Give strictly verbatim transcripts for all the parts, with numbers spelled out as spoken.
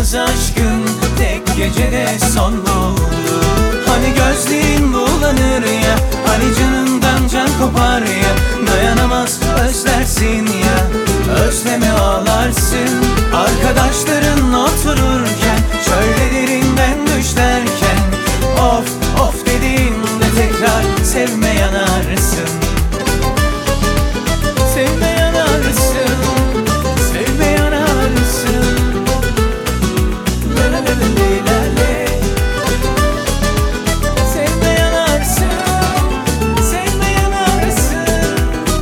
Yıkılmaz aşkın tek gecede son buldu. Hani gözlerin bulanır ya, hani canından can kopar ya, dayanamaz özlersin ya, özleme ağlarsın. Arkadaşların otururken, çöllerinden düşlerken, of of dediğinde tekrar sevme yanarsın. Sevme yanarsın, sevme yanarsın. La la la la la la. Sevme yanarsın, sevme yanarsın.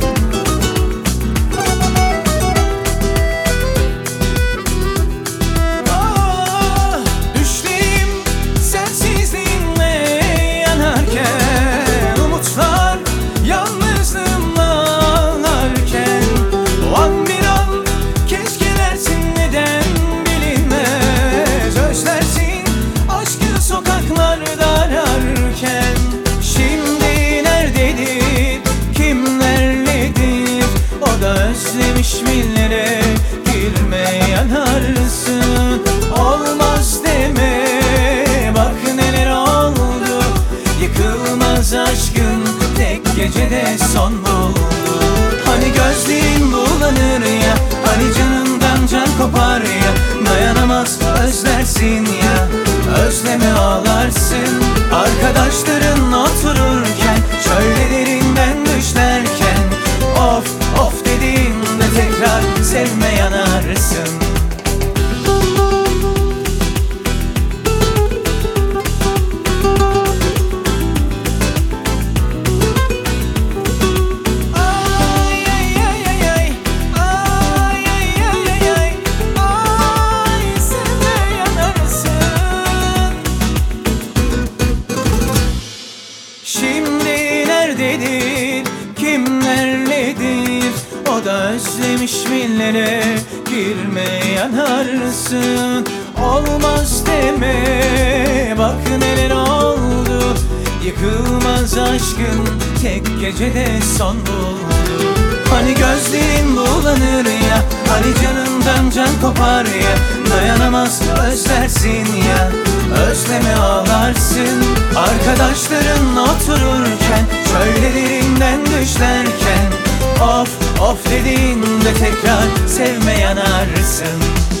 Ah, düşlerim sensizliğinle yanarken, umutlar yalnızlığımla ağlarken, o an bir an keşkelersin neden bilinmez, özlersin aşkı sokaklarda ararken. Şimdi nerededir, kimlerledir, o da özlemiş millere, girme yanarsın. Olmaz deme, bak neler oldu, yıkılmaz aşkın tek gecede son buldu. Hani gözlerin bulanır ya, hani canından can kopar ya, dayanamaz özlersin ya, özleme ağlarsın. Arkadaşların otururken, çöllerinden düşlerken, of of dediğinde tekrar sevme yanarsın. Ay ay ay ay ay, ay ay ay ay ay, ay sevme yanarsın. Şimdi nerededir, kimlerledir, o da özlemiş millere, girme yanarsın. Olmaz deme, bak neler oldu, yıkılmaz aşkın tek gecede son buldu. Hani gözlerin bulanır ya, hani canından can kopar ya, dayanamaz özlersin ya, özleme ağlarsın. Arkadaşların otururken, çöllerinden düşlerken, of of dediğinde tekrar sevme yanarsın.